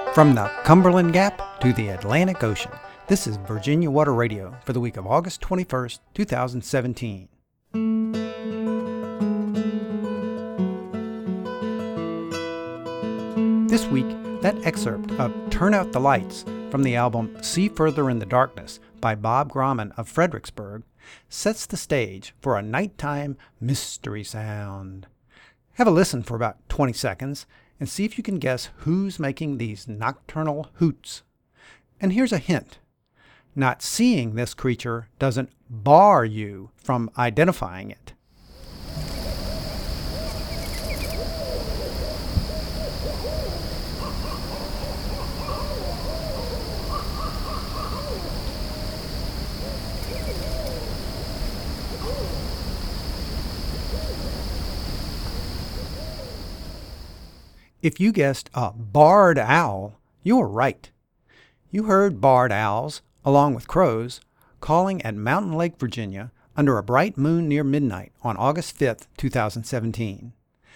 From the Cumberland Gap to the Atlantic Ocean, this is Virginia Water Radio for the week of August 21st, 2017. This week, that excerpt of Turn Out the Lights from the album See Further in the Darkness by Bob Grauman of Fredericksburg sets the stage for a nighttime mystery sound. Have a listen for about 20 seconds and see if you can guess who's making these nocturnal hoots. And here's a hint. Not seeing this creature doesn't bar you from identifying it. If you guessed a barred owl, you were right. You heard barred owls, along with crows, calling at Mountain Lake, Virginia, under a bright moon near midnight on August 5, 2017.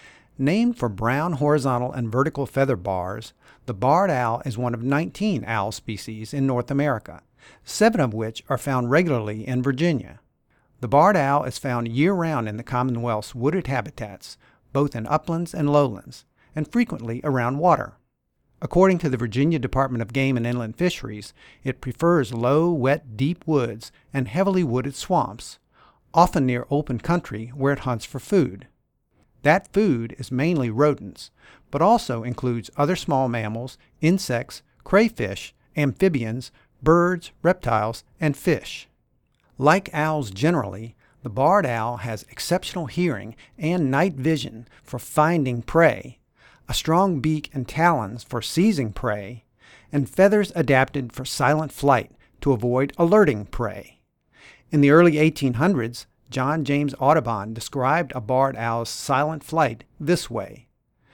Named for brown horizontal and vertical feather bars, the barred owl is one of 19 owl species in North America, 7 of which are found regularly in Virginia. The barred owl is found year-round in the Commonwealth's wooded habitats, both in uplands and lowlands, and frequently around water. According to the Virginia Department of Game and Inland Fisheries, it prefers low, wet, deep woods and heavily wooded swamps, often near open country where it hunts for food. That food is mainly rodents, but also includes other small mammals, insects, crayfish, amphibians, birds, reptiles, and fish. Like owls generally, the barred owl has exceptional hearing and night vision for finding prey, a strong beak and talons for seizing prey, and feathers adapted for silent flight to avoid alerting prey. In the early 1800s, John James Audubon described a barred owl's silent flight this way: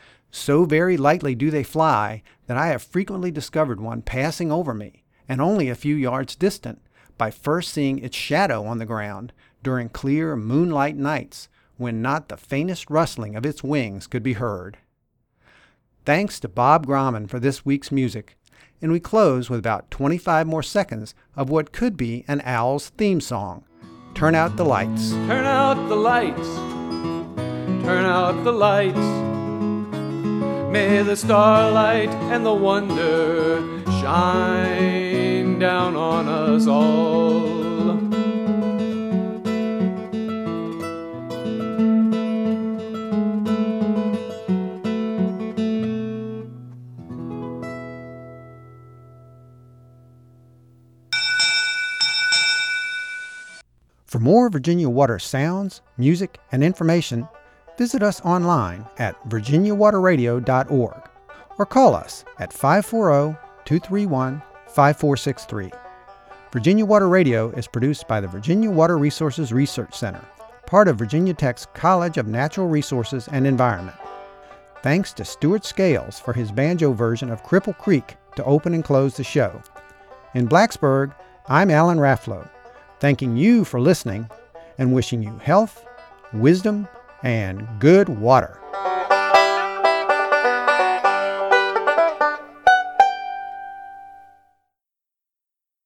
"So very lightly do they fly that I have frequently discovered one passing over me, and only a few yards distant, by first seeing its shadow on the ground during clear moonlight nights when not the faintest rustling of its wings could be heard." Thanks to Bob Grauman for this week's music, and we close with about 25 more seconds of what could be an owl's theme song. Turn out the lights. Turn out the lights. Turn out the lights. May the starlight and the wonder shine down on us all. For more Virginia Water sounds, music, and information, visit us online at virginiawaterradio.org or call us at 540-231-5463. Virginia Water Radio is produced by the Virginia Water Resources Research Center, part of Virginia Tech's College of Natural Resources and Environment. Thanks to Stuart Scales for his banjo version of Cripple Creek to open and close the show. In Blacksburg, I'm Alan Rafflow, thanking you for listening and wishing you health, wisdom, and good water.